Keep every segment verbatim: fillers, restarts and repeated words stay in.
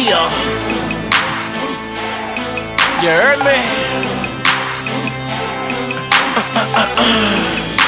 Yeah. You heard me? Uh, uh, uh, uh.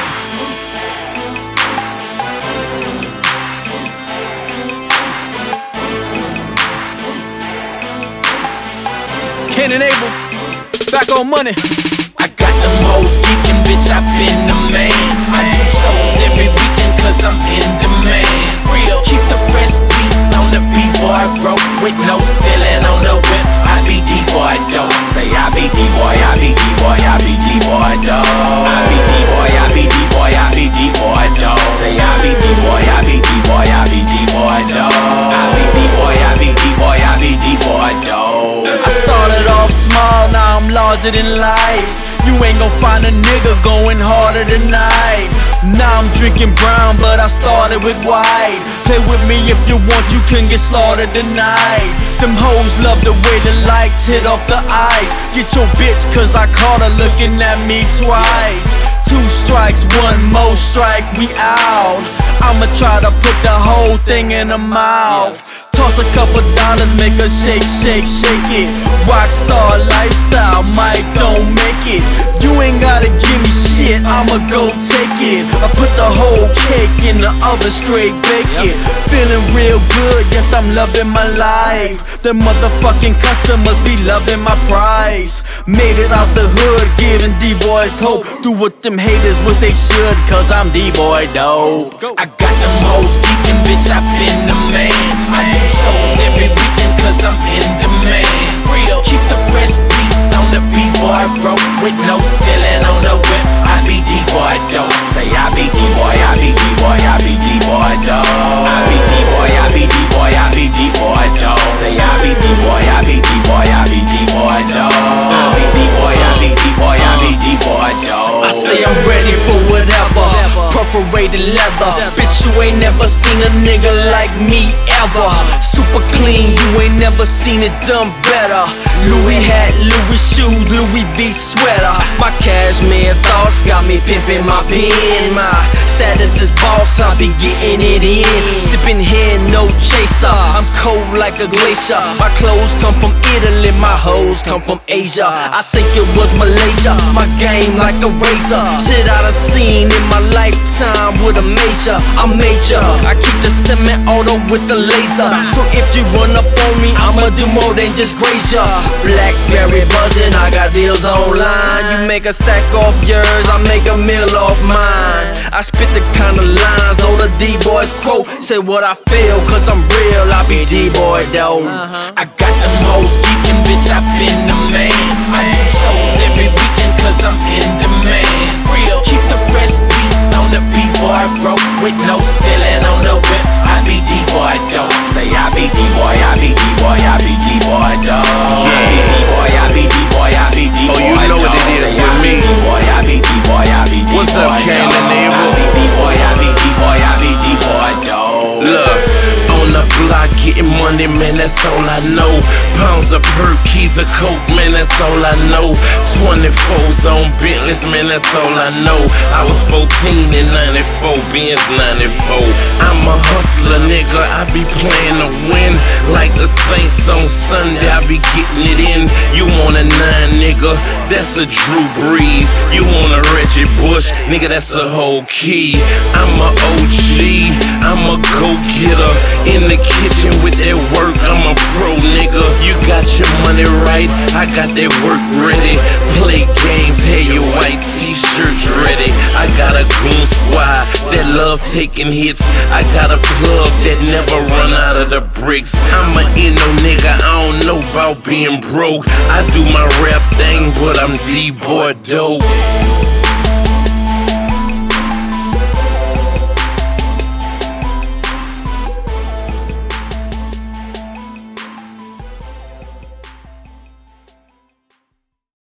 Ken and Abel, back on money. I got them hoes geeking, bitch, I been the man. I do shows every weekend cause I'm in demand. Real, keep the fresh piece on the B-boy, broke with no ceiling on the whip. I be D-boy, though. Say I be D-boy, I be D-boy, I be D-boy, though. I be D-boy, I be D-boy, I be D-boy, though. Say I be D-boy, I be D-boy, I be D-boy, though. I be D-boy, I be D-boy, I be D-boy, though. I started off small, now I'm larger than life. You ain't gon' find a nigga going harder tonight. Now I'm drinking brown, but I started with white. Play with me if you want, you can get slaughtered tonight. Them hoes love the way the lights hit off the ice. Get your bitch, cause I caught her looking at me twice. Two strikes, one more strike, we out. I'ma try to put the whole thing in her mouth. Toss a couple dollars, make her shake, shake, shake it. Rockstar lifestyle, Mike don't make it. You ain't gotta give me shit, I'ma go take it. I put the whole cake in the oven, straight bake it. Feeling real good, yes I'm loving my life. The motherfucking customers be loving my price. Made it out the hood, giving D-boys hope. Do what them haters wish they should, cause I'm D-boy though. I got them hoes geeking, bitch, I been the man. I do shows every weekend cause I'm in demand. Real, keep the fresh piece on the B-boy, broke with no ceiling on the whip. I be D-boy though. Say I be D-boy, I be D-boy, I be D-boy though. I be D-boy, I be D-boy, I be D-boy though. Say I be D-boy, I be D-boy, I be D-boy though. I be D-boy, I be D-boy, I be D-boy though. I say I'm ready for whatever, perforated leather. Bitch, you ain't never seen a nigga like me ever. Super clean, you ain't never seen it done better. Louis hat, Louis shoes, Louis V sweater. My cashmere thoughts got me pimping my pen. My status is boss, I be getting it in. Sipping here, no chaser. I'm cold like a glacier. My clothes come from Italy, my hoes come from Asia. I think it was Malaysia. My game like a razor. Shit I done seen in my lifetime with a major. I'm major. I keep the cement auto with the laser. So if you run up on me, I'ma do more than just graze ya. Blackberry buzzing, I got deals online. You make a stack off yours, I make a meal off mine. I spit the kind of lines, all the D-boys quote. Say what I feel, cause I'm real, I be D-boy though. I got them hoes geeking, bitch, I been the man. I do shows every weekend cause I'm in demand. Real, keep the fresh piece on the B-boy, broke with no ceiling on the whip. I be D-boy though. Say I be D-boy, I be D-boy, I be D-boy though. I be D-boy, I be D-boy, I be D-boy. Oh, you know what it is with me. D-boy, I be D-boy, I be D-boy. What's up, Ken and Abel? I be D-boy, I be D-boy, I be D-boy though. Look, on the block getting money, man, that's all I know. Pounds of perk, keys of coke, man, that's all I know. twenty-fours on Bentleys, man, that's all I know. I was fourteen in ninety-four, Benz ninety-four. I'm a hustler, nigga, I be playing to win. Like the Saints on Sunday, I be getting it in. You want a nine, nigga, that's a Drew Brees. You want a Reggie Bush, nigga, that's a whole key. I'm a O G, I'm a go-getter. In the kitchen with that work, I'm a pro, nigga. You got your money right, I got that work ready. Play games, have your white t-shirts ready. I got a goon squad that love taking hits. I got a plug that never run out of the bricks. I'm a inno nigga, I don't know about being broke. I do my rap thing, but I'm D-boy dope.